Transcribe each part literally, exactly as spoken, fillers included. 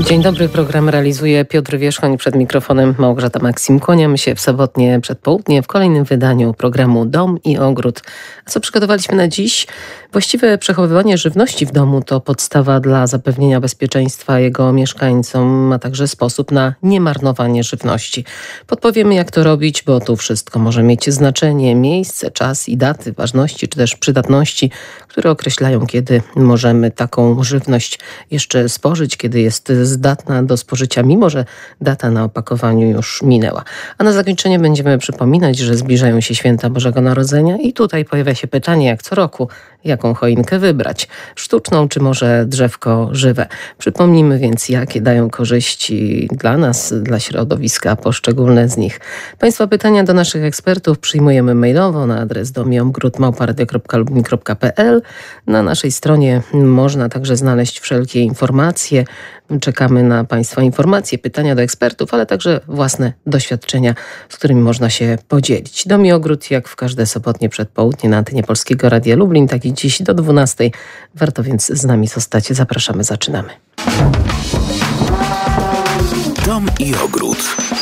Dzień dobry, program realizuje Piotr Wierzchoń, przed mikrofonem Małgorzata Maksim. Kłaniamy się w sobotnie przedpołudnie w kolejnym wydaniu programu Dom i Ogród. A co przygotowaliśmy na dziś? Właściwe przechowywanie żywności w domu to podstawa dla zapewnienia bezpieczeństwa jego mieszkańcom, a także sposób na niemarnowanie żywności. Podpowiemy, jak to robić, bo tu wszystko może mieć znaczenie, miejsce, czas i daty ważności czy też przydatności, które określają, kiedy możemy taką żywność jeszcze spożyć, kiedy jest zdatna do spożycia, mimo że data na opakowaniu już minęła. A na zakończenie będziemy przypominać, że zbliżają się święta Bożego Narodzenia i tutaj pojawia się pytanie, jak co roku, jaką choinkę wybrać? Sztuczną czy może drzewko żywe? Przypomnijmy więc, jakie dają korzyści dla nas, dla środowiska, poszczególne z nich. Państwa pytania do naszych ekspertów przyjmujemy mailowo na adres domiogród małpa radio kropka lublin kropka p l. Na naszej stronie można także znaleźć wszelkie informacje. Czekamy na Państwa informacje, pytania do ekspertów, ale także własne doświadczenia, z którymi można się podzielić. Dom i Ogród, jak w każde sobotnie przedpołudnie na antenie Polskiego Radia Lublin, tak i dziś do dwunastej. Warto więc z nami zostać. Zapraszamy, zaczynamy. Dom i Ogród.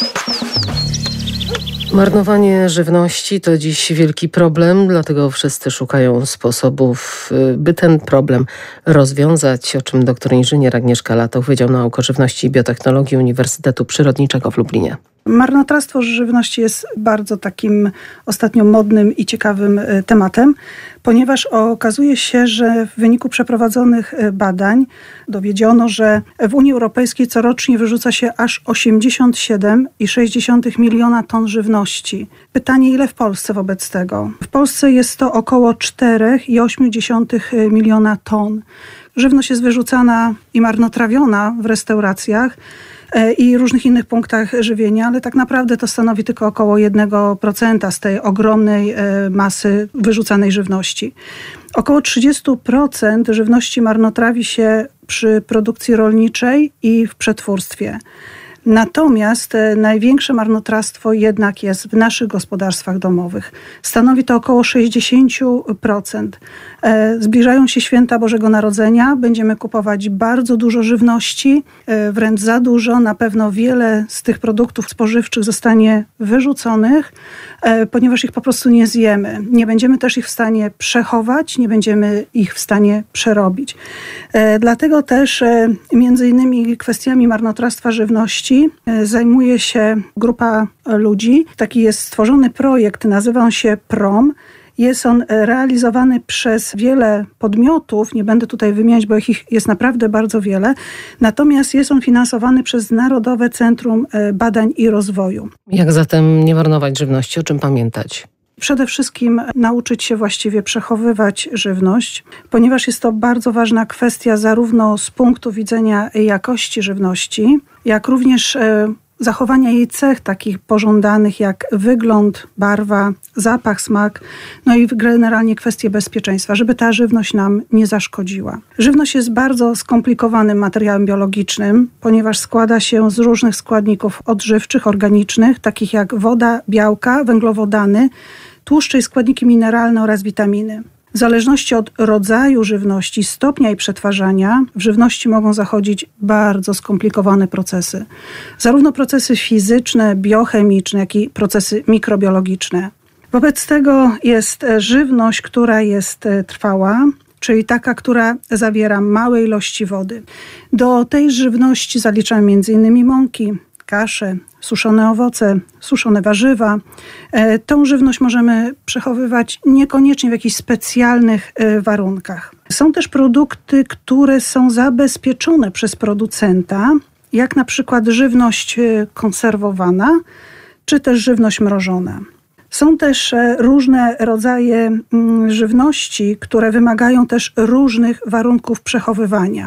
Marnowanie żywności to dziś wielki problem, dlatego wszyscy szukają sposobów, by ten problem rozwiązać, o czym doktor inżynier Agnieszka Latoch, Wydział Nauk o Żywności i Biotechnologii Uniwersytetu Przyrodniczego w Lublinie. Marnotrawstwo żywności jest bardzo takim ostatnio modnym i ciekawym tematem, ponieważ okazuje się, że w wyniku przeprowadzonych badań dowiedziono, że w Unii Europejskiej corocznie wyrzuca się aż osiemdziesiąt siedem przecinek sześć miliona ton żywności. Pytanie, ile w Polsce wobec tego? W Polsce jest to około cztery przecinek osiem miliona ton. Żywność jest wyrzucana i marnotrawiona w restauracjach i różnych innych punktach żywienia, ale tak naprawdę to stanowi tylko około jeden procent z tej ogromnej masy wyrzucanej żywności. Około trzydzieści procent żywności marnotrawi się przy produkcji rolniczej i w przetwórstwie. Natomiast największe marnotrawstwo jednak jest w naszych gospodarstwach domowych. Stanowi to około sześćdziesiąt procent. Zbliżają się święta Bożego Narodzenia. Będziemy kupować bardzo dużo żywności, wręcz za dużo. Na pewno wiele z tych produktów spożywczych zostanie wyrzuconych, ponieważ ich po prostu nie zjemy. Nie będziemy też ich w stanie przechować, nie będziemy ich w stanie przerobić. Dlatego też między innymi kwestiami marnotrawstwa żywności zajmuje się grupa ludzi. Taki jest stworzony projekt, nazywa on się PROM. Jest on realizowany przez wiele podmiotów, nie będę tutaj wymieniać, bo ich jest naprawdę bardzo wiele. Natomiast jest on finansowany przez Narodowe Centrum Badań i Rozwoju. Jak zatem nie marnować żywności? O czym pamiętać? Przede wszystkim nauczyć się właściwie przechowywać żywność, ponieważ jest to bardzo ważna kwestia zarówno z punktu widzenia jakości żywności, jak również zachowania jej cech takich pożądanych jak wygląd, barwa, zapach, smak, no i generalnie kwestie bezpieczeństwa, żeby ta żywność nam nie zaszkodziła. Żywność jest bardzo skomplikowanym materiałem biologicznym, ponieważ składa się z różnych składników odżywczych, organicznych, takich jak woda, białka, węglowodany, tłuszcze i składniki mineralne oraz witaminy. W zależności od rodzaju żywności, stopnia jej przetwarzania, w żywności mogą zachodzić bardzo skomplikowane procesy. Zarówno procesy fizyczne, biochemiczne, jak i procesy mikrobiologiczne. Wobec tego jest żywność, która jest trwała, czyli taka, która zawiera małe ilości wody. Do tej żywności zaliczamy między innymi mąki, kasze, suszone owoce, suszone warzywa. Tą żywność możemy przechowywać niekoniecznie w jakichś specjalnych warunkach. Są też produkty, które są zabezpieczone przez producenta, jak na przykład żywność konserwowana, czy też żywność mrożona. Są też różne rodzaje żywności, które wymagają też różnych warunków przechowywania.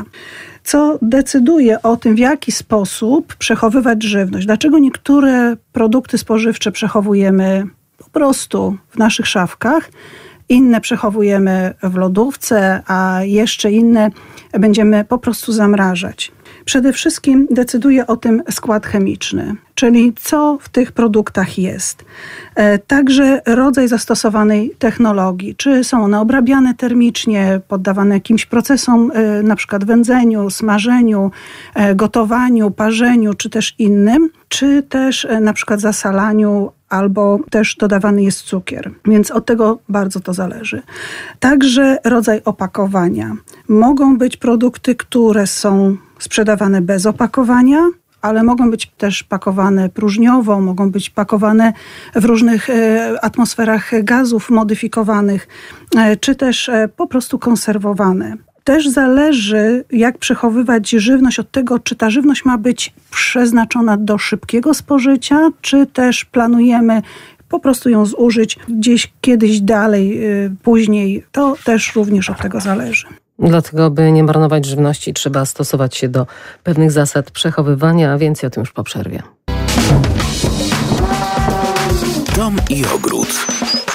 Co decyduje o tym, w jaki sposób przechowywać żywność. Dlaczego niektóre produkty spożywcze przechowujemy po prostu w naszych szafkach, inne przechowujemy w lodówce, a jeszcze inne będziemy po prostu zamrażać. Przede wszystkim decyduje o tym skład chemiczny, czyli co w tych produktach jest. Także rodzaj zastosowanej technologii, czy są one obrabiane termicznie, poddawane jakimś procesom, na przykład wędzeniu, smażeniu, gotowaniu, parzeniu, czy też innym, czy też na przykład zasalaniu, albo też dodawany jest cukier, więc od tego bardzo to zależy. Także rodzaj opakowania. Mogą być produkty, które są sprzedawane bez opakowania, ale mogą być też pakowane próżniowo, mogą być pakowane w różnych atmosferach gazów modyfikowanych, czy też po prostu konserwowane. Też zależy, jak przechowywać żywność, od tego, czy ta żywność ma być przeznaczona do szybkiego spożycia, czy też planujemy po prostu ją zużyć gdzieś kiedyś dalej, później. To też również od tego zależy. Dlatego, by nie marnować żywności, trzeba stosować się do pewnych zasad przechowywania, a więcej o tym już po przerwie. Dom i ogród.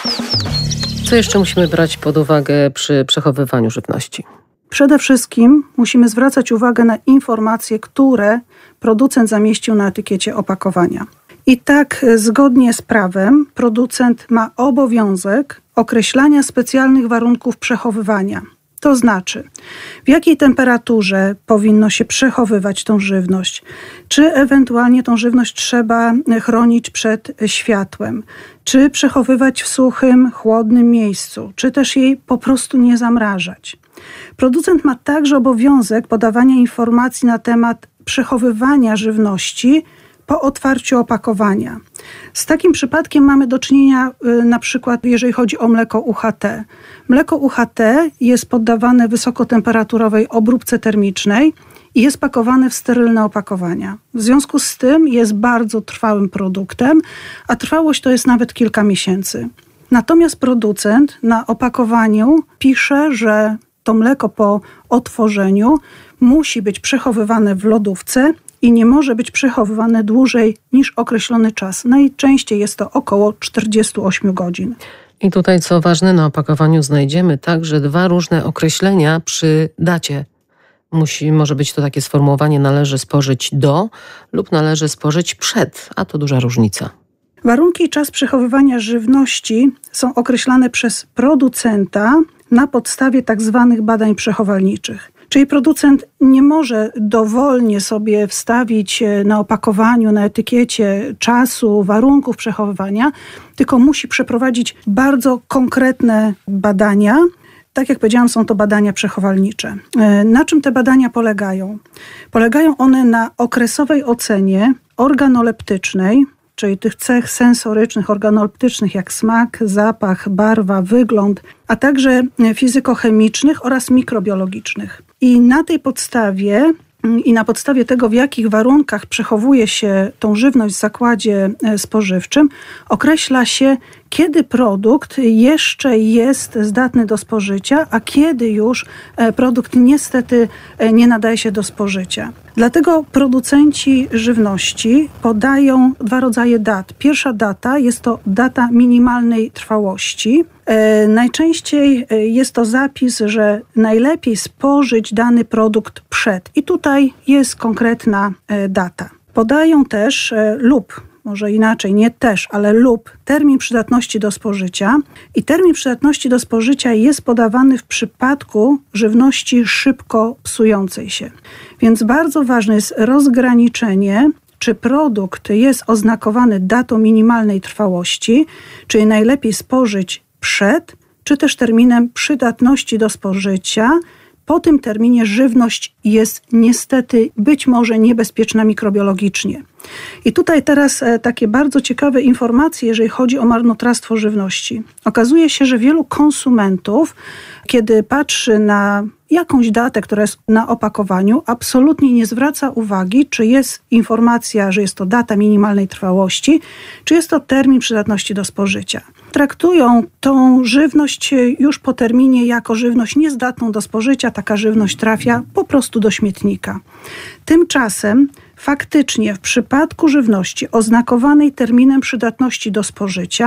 Co jeszcze musimy brać pod uwagę przy przechowywaniu żywności? Przede wszystkim musimy zwracać uwagę na informacje, które producent zamieścił na etykiecie opakowania. I tak zgodnie z prawem producent ma obowiązek określania specjalnych warunków przechowywania. To znaczy, w jakiej temperaturze powinno się przechowywać tą żywność, czy ewentualnie tą żywność trzeba chronić przed światłem, czy przechowywać w suchym, chłodnym miejscu, czy też jej po prostu nie zamrażać. Producent ma także obowiązek podawania informacji na temat przechowywania żywności po otwarciu opakowania. Z takim przypadkiem mamy do czynienia na przykład, jeżeli chodzi o mleko U H T. Mleko U H T jest poddawane wysokotemperaturowej obróbce termicznej i jest pakowane w sterylne opakowania. W związku z tym jest bardzo trwałym produktem, a trwałość to jest nawet kilka miesięcy. Natomiast producent na opakowaniu pisze, że to mleko po otworzeniu musi być przechowywane w lodówce i nie może być przechowywane dłużej niż określony czas. Najczęściej jest to około czterdzieści osiem godzin. I tutaj, co ważne, na opakowaniu znajdziemy także dwa różne określenia przy dacie. Musi, może być to takie sformułowanie: należy spożyć do lub należy spożyć przed, a to duża różnica. Warunki i czas przechowywania żywności są określane przez producenta na podstawie tak zwanych badań przechowalniczych. Czyli producent nie może dowolnie sobie wstawić na opakowaniu, na etykiecie czasu, warunków przechowywania, tylko musi przeprowadzić bardzo konkretne badania. Tak jak powiedziałam, są to badania przechowalnicze. Na czym te badania polegają? Polegają one na okresowej ocenie organoleptycznej, czyli tych cech sensorycznych, organoleptycznych jak smak, zapach, barwa, wygląd, a także fizykochemicznych oraz mikrobiologicznych. I na tej podstawie i na podstawie tego, w jakich warunkach przechowuje się tą żywność w zakładzie spożywczym, określa się, kiedy produkt jeszcze jest zdatny do spożycia, a kiedy już produkt niestety nie nadaje się do spożycia. Dlatego producenci żywności podają dwa rodzaje dat. Pierwsza data jest to data minimalnej trwałości. E, najczęściej jest to zapis, że najlepiej spożyć dany produkt przed. I tutaj jest konkretna e, data. Podają też e, lub może inaczej, nie też, ale lub termin przydatności do spożycia. I termin przydatności do spożycia jest podawany w przypadku żywności szybko psującej się. Więc bardzo ważne jest rozgraniczenie, czy produkt jest oznakowany datą minimalnej trwałości, czyli najlepiej spożyć przed, czy też terminem przydatności do spożycia. Po tym terminie żywność jest niestety być może niebezpieczna mikrobiologicznie. I tutaj teraz takie bardzo ciekawe informacje, jeżeli chodzi o marnotrawstwo żywności. Okazuje się, że wielu konsumentów, kiedy patrzy na jakąś datę, która jest na opakowaniu, absolutnie nie zwraca uwagi, czy jest informacja, że jest to data minimalnej trwałości, czy jest to termin przydatności do spożycia. Traktują tą żywność już po terminie jako żywność niezdatną do spożycia. Taka żywność trafia po prostu do śmietnika. Tymczasem faktycznie w przypadku żywności oznakowanej terminem przydatności do spożycia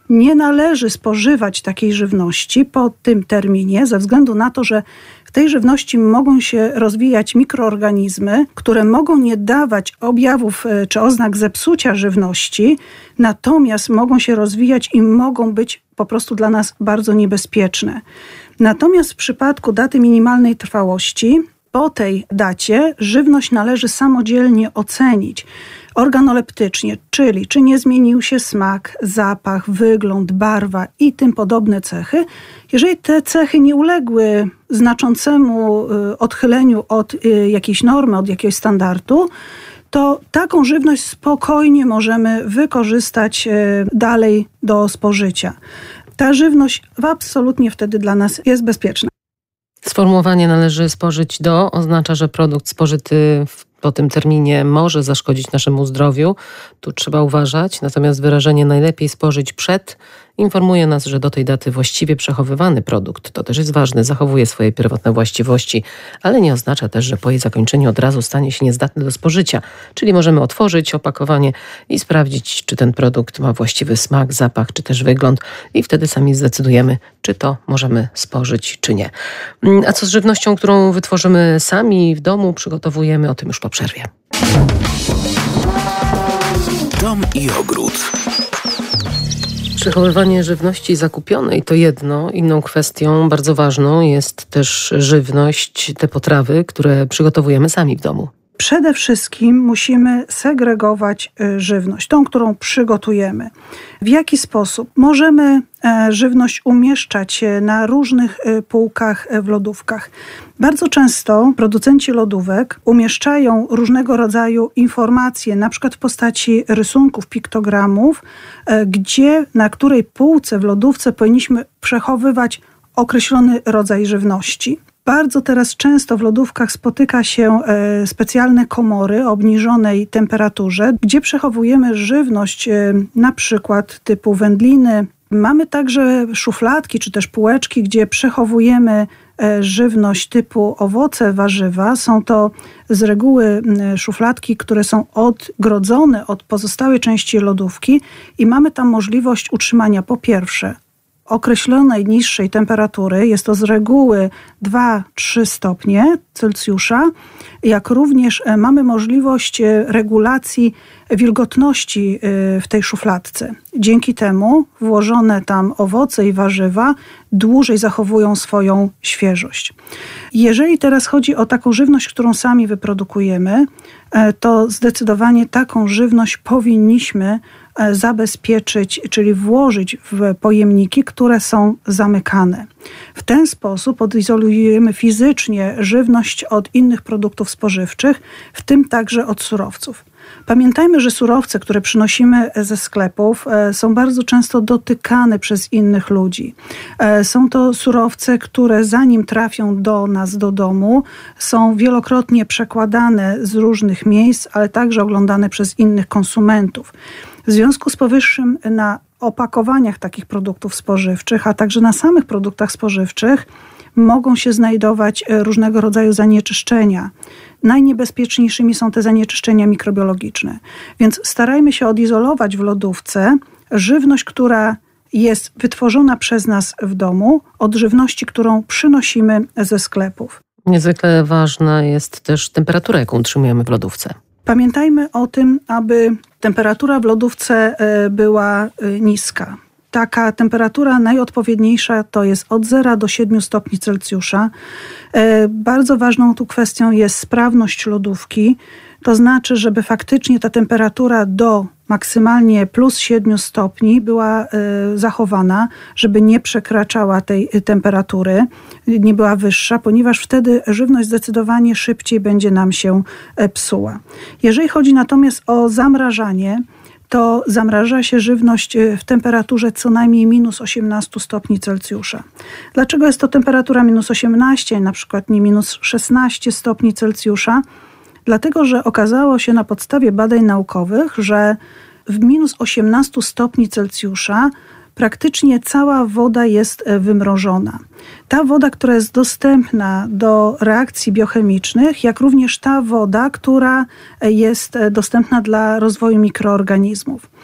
nie należy spożywać takiej żywności po tym terminie, ze względu na to, że w tej żywności mogą się rozwijać mikroorganizmy, które mogą nie dawać objawów czy oznak zepsucia żywności, natomiast mogą się rozwijać i mogą być po prostu dla nas bardzo niebezpieczne. Natomiast w przypadku daty minimalnej trwałości, po tej dacie żywność należy samodzielnie ocenić organoleptycznie, czyli czy nie zmienił się smak, zapach, wygląd, barwa i tym podobne cechy. Jeżeli te cechy nie uległy znaczącemu odchyleniu od jakiejś normy, od jakiegoś standardu, to taką żywność spokojnie możemy wykorzystać dalej do spożycia. Ta żywność absolutnie wtedy dla nas jest bezpieczna. Sformułowanie należy spożyć do oznacza, że produkt spożyty w, po tym terminie może zaszkodzić naszemu zdrowiu. Tu trzeba uważać. Natomiast wyrażenie najlepiej spożyć przed informuje nas, że do tej daty właściwie przechowywany produkt, to też jest ważne, zachowuje swoje pierwotne właściwości, ale nie oznacza też, że po jej zakończeniu od razu stanie się niezdatny do spożycia. Czyli możemy otworzyć opakowanie i sprawdzić, czy ten produkt ma właściwy smak, zapach, czy też wygląd i wtedy sami zdecydujemy, czy to możemy spożyć, czy nie. A co z żywnością, którą wytworzymy sami w domu, przygotowujemy, o tym już po przerwie. Dom i ogród. Przechowywanie żywności zakupionej to jedno. Inną kwestią bardzo ważną jest też żywność, te potrawy, które przygotowujemy sami w domu. Przede wszystkim musimy segregować żywność, tą, którą przygotujemy. W jaki sposób? Możemy żywność umieszczać na różnych półkach w lodówkach. Bardzo często producenci lodówek umieszczają różnego rodzaju informacje, na przykład w postaci rysunków, piktogramów, gdzie, na której półce w lodówce powinniśmy przechowywać określony rodzaj żywności. Bardzo teraz często w lodówkach spotyka się specjalne komory o obniżonej temperaturze, gdzie przechowujemy żywność na przykład typu wędliny. Mamy także szufladki czy też półeczki, gdzie przechowujemy żywność typu owoce, warzywa. Są to z reguły szufladki, które są odgrodzone od pozostałej części lodówki i mamy tam możliwość utrzymania po pierwsze określonej niższej temperatury, jest to z reguły dwa do trzech stopnie Celsjusza, jak również mamy możliwość regulacji wilgotności w tej szufladce. Dzięki temu włożone tam owoce i warzywa dłużej zachowują swoją świeżość. Jeżeli teraz chodzi o taką żywność, którą sami wyprodukujemy, to zdecydowanie taką żywność powinniśmy zabezpieczyć, czyli włożyć w pojemniki, które są zamykane. W ten sposób odizolujemy fizycznie żywność od innych produktów spożywczych, w tym także od surowców. Pamiętajmy, że surowce, które przynosimy ze sklepów, są bardzo często dotykane przez innych ludzi. Są to surowce, które zanim trafią do nas, do domu, są wielokrotnie przekładane z różnych miejsc, ale także oglądane przez innych konsumentów. W związku z powyższym na opakowaniach takich produktów spożywczych, a także na samych produktach spożywczych mogą się znajdować różnego rodzaju zanieczyszczenia. Najniebezpieczniejszymi są te zanieczyszczenia mikrobiologiczne. Więc starajmy się odizolować w lodówce żywność, która jest wytworzona przez nas w domu, od żywności, którą przynosimy ze sklepów. Niezwykle ważna jest też temperatura, jaką utrzymujemy w lodówce. Pamiętajmy o tym, aby temperatura w lodówce była niska. Taka temperatura najodpowiedniejsza to jest od zera do siedmiu stopni Celsjusza. Bardzo ważną tu kwestią jest sprawność lodówki. To znaczy, żeby faktycznie ta temperatura do maksymalnie plus siedmiu stopni była zachowana, żeby nie przekraczała tej temperatury, nie była wyższa, ponieważ wtedy żywność zdecydowanie szybciej będzie nam się psuła. Jeżeli chodzi natomiast o zamrażanie, to zamraża się żywność w temperaturze co najmniej minus osiemnaście stopni Celsjusza. Dlaczego jest to temperatura minus osiemnaście, na przykład nie minus szesnaście stopni Celsjusza? Dlatego, że okazało się na podstawie badań naukowych, że w minus osiemnaście stopni Celsjusza praktycznie cała woda jest wymrożona. Ta woda, która jest dostępna do reakcji biochemicznych, jak również ta woda, która jest dostępna dla rozwoju mikroorganizmów.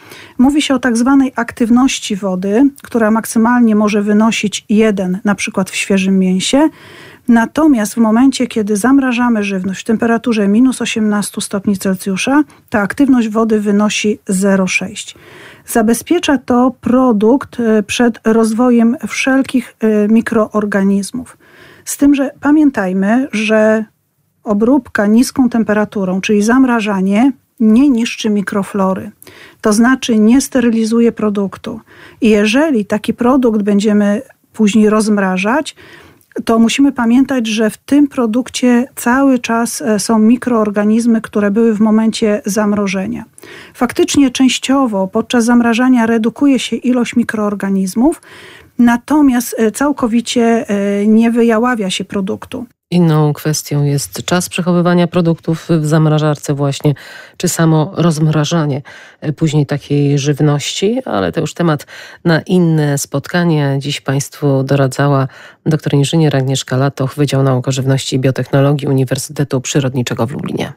Mówi się o tak zwanej aktywności wody, która maksymalnie może wynosić jeden, na przykład w świeżym mięsie. Natomiast w momencie, kiedy zamrażamy żywność w temperaturze minus osiemnaście stopni Celsjusza, ta aktywność wody wynosi zero przecinek sześć. Zabezpiecza to produkt przed rozwojem wszelkich mikroorganizmów. Z tym, że pamiętajmy, że obróbka niską temperaturą, czyli zamrażanie, nie niszczy mikroflory. To znaczy nie sterylizuje produktu. I jeżeli taki produkt będziemy później rozmrażać, to musimy pamiętać, że w tym produkcie cały czas są mikroorganizmy, które były w momencie zamrożenia. Faktycznie częściowo podczas zamrażania redukuje się ilość mikroorganizmów, natomiast całkowicie nie wyjaławia się produktu. Inną kwestią jest czas przechowywania produktów w zamrażarce właśnie, czy samo rozmrażanie później takiej żywności, ale to już temat na inne spotkanie. Dziś Państwu doradzała doktor inżynier Agnieszka Latoch, Wydział Nauk o Żywności i Biotechnologii Uniwersytetu Przyrodniczego w Lublinie.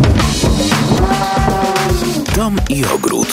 Dom i ogród.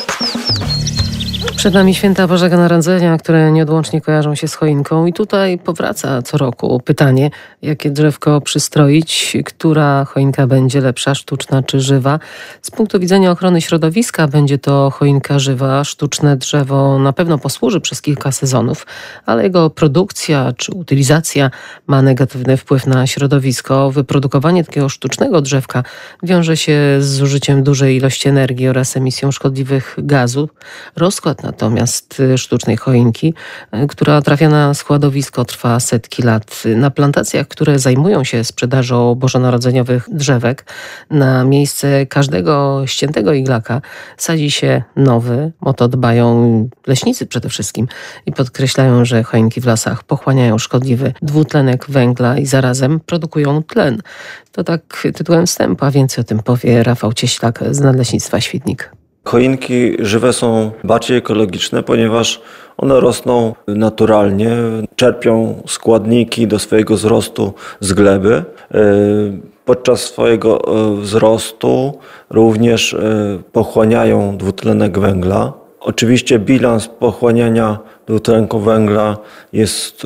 Przed nami święta Bożego Narodzenia, które nieodłącznie kojarzą się z choinką i tutaj powraca co roku pytanie, jakie drzewko przystroić, która choinka będzie lepsza, sztuczna czy żywa. Z punktu widzenia ochrony środowiska będzie to choinka żywa. Sztuczne drzewo na pewno posłuży przez kilka sezonów, ale jego produkcja czy utylizacja ma negatywny wpływ na środowisko. Wyprodukowanie takiego sztucznego drzewka wiąże się z zużyciem dużej ilości energii oraz emisją szkodliwych gazów. Rozkład natomiast sztucznej choinki, która trafia na składowisko, trwa setki lat. Na plantacjach, które zajmują się sprzedażą bożonarodzeniowych drzewek, na miejsce każdego ściętego iglaka sadzi się nowy. O to dbają leśnicy przede wszystkim i podkreślają, że choinki w lasach pochłaniają szkodliwy dwutlenek węgla i zarazem produkują tlen. To tak tytułem wstępu, a więcej o tym powie Rafał Cieślak z Nadleśnictwa Świdnik. Choinki żywe są bardziej ekologiczne, ponieważ one rosną naturalnie, czerpią składniki do swojego wzrostu z gleby. Podczas swojego wzrostu również pochłaniają dwutlenek węgla. Oczywiście bilans pochłaniania dwutlenku węgla jest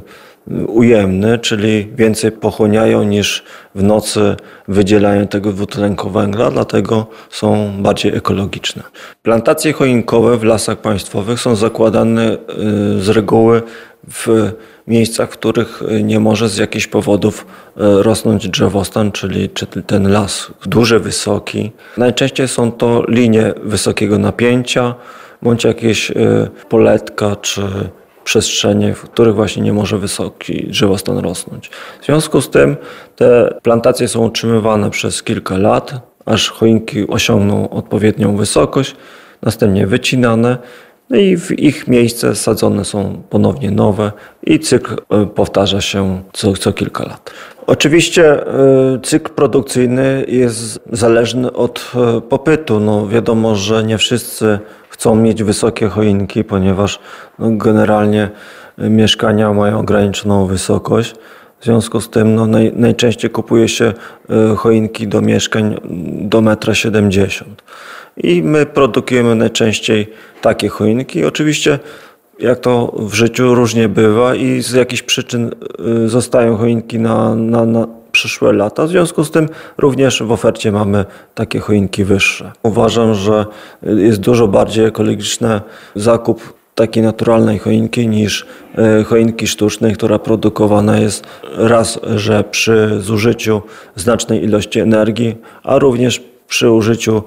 ujemny, czyli więcej pochłaniają niż w nocy wydzielają tego dwutlenku węgla, dlatego są bardziej ekologiczne. Plantacje choinkowe w lasach państwowych są zakładane z reguły w miejscach, w których nie może z jakichś powodów rosnąć drzewostan, czyli czy ten las duży, wysoki. Najczęściej są to linie wysokiego napięcia, bądź jakieś poletka, czy przestrzenie, w których właśnie nie może wysoki drzewostan rosnąć. W związku z tym te plantacje są utrzymywane przez kilka lat, aż choinki osiągną odpowiednią wysokość, następnie wycinane, no i w ich miejsce sadzone są ponownie nowe i cykl powtarza się co, co kilka lat. Oczywiście cykl produkcyjny jest zależny od popytu. No wiadomo, że nie wszyscy chcą mieć wysokie choinki, ponieważ no, generalnie mieszkania mają ograniczoną wysokość. W związku z tym no, naj, najczęściej kupuje się choinki do mieszkań do metra siedemdziesiąt. I my produkujemy najczęściej takie choinki. Oczywiście jak to w życiu różnie bywa i z jakichś przyczyn zostają choinki na, na, na przyszłe lata. W związku z tym również w ofercie mamy takie choinki wyższe. Uważam, że jest dużo bardziej ekologiczny zakup takiej naturalnej choinki niż choinki sztucznej, która produkowana jest raz, że przy zużyciu znacznej ilości energii, a również przy użyciu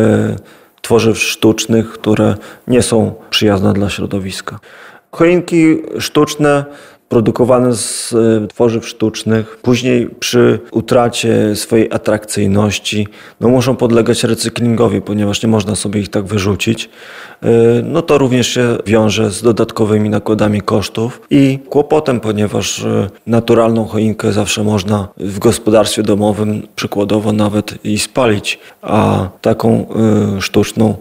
tworzyw sztucznych, które nie są przyjazne dla środowiska. Choinki sztuczne produkowane z tworzyw sztucznych, później przy utracie swojej atrakcyjności, no muszą podlegać recyklingowi, ponieważ nie można sobie ich tak wyrzucić. No to również się wiąże z dodatkowymi nakładami kosztów i kłopotem, ponieważ naturalną choinkę zawsze można w gospodarstwie domowym przykładowo nawet i spalić, a taką sztuczną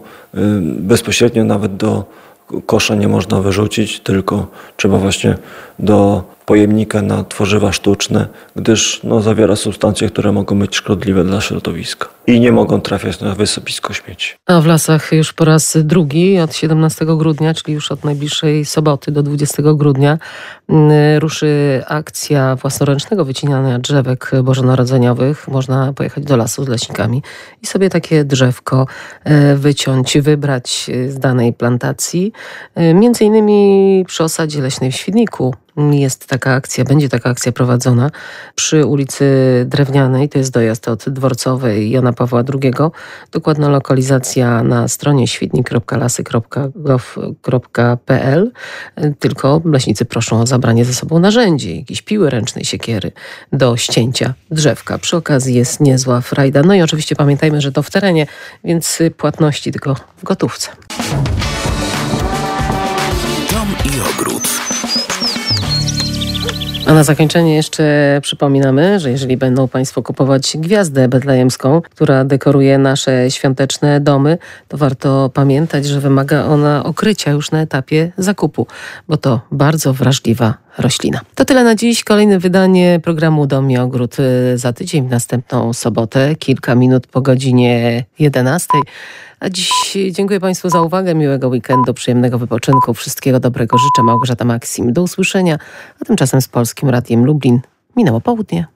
bezpośrednio nawet do kosza nie można wyrzucić, tylko trzeba właśnie do pojemnika na tworzywa sztuczne, gdyż no, zawiera substancje, które mogą być szkodliwe dla środowiska i nie mogą trafiać na wysypisko śmieci. A w lasach już po raz drugi od siedemnastego grudnia, czyli już od najbliższej soboty do dwudziestego grudnia ruszy akcja własnoręcznego wycinania drzewek bożonarodzeniowych. Można pojechać do lasu z leśnikami i sobie takie drzewko wyciąć, wybrać z danej plantacji. Między innymi przy osadzie leśnej w Świdniku jest taka akcja, będzie taka akcja prowadzona przy ulicy Drewnianej, to jest dojazd od Dworcowej Jana Pawła drugiego. Dokładna lokalizacja na stronie świdnik kropka lasy kropka gov kropka p l. Tylko leśnicy proszą o zabranie ze sobą narzędzi, jakieś piły ręcznej, siekiery do ścięcia drzewka. Przy okazji jest niezła frajda. No i oczywiście pamiętajmy, że to w terenie, więc płatności tylko w gotówce. Dom i ogród. A na zakończenie jeszcze przypominamy, że jeżeli będą Państwo kupować gwiazdę betlejemską, która dekoruje nasze świąteczne domy, to warto pamiętać, że wymaga ona okrycia już na etapie zakupu, bo to bardzo wrażliwa roślina. To tyle na dziś. Kolejne wydanie programu Dom i Ogród za tydzień w następną sobotę, kilka minut po godzinie jedenastej. A dziś dziękuję Państwu za uwagę, miłego weekendu, przyjemnego wypoczynku, wszystkiego dobrego życzę. Małgorzata Maksim. Do usłyszenia, a tymczasem z Polskim Radiem Lublin minęło południe.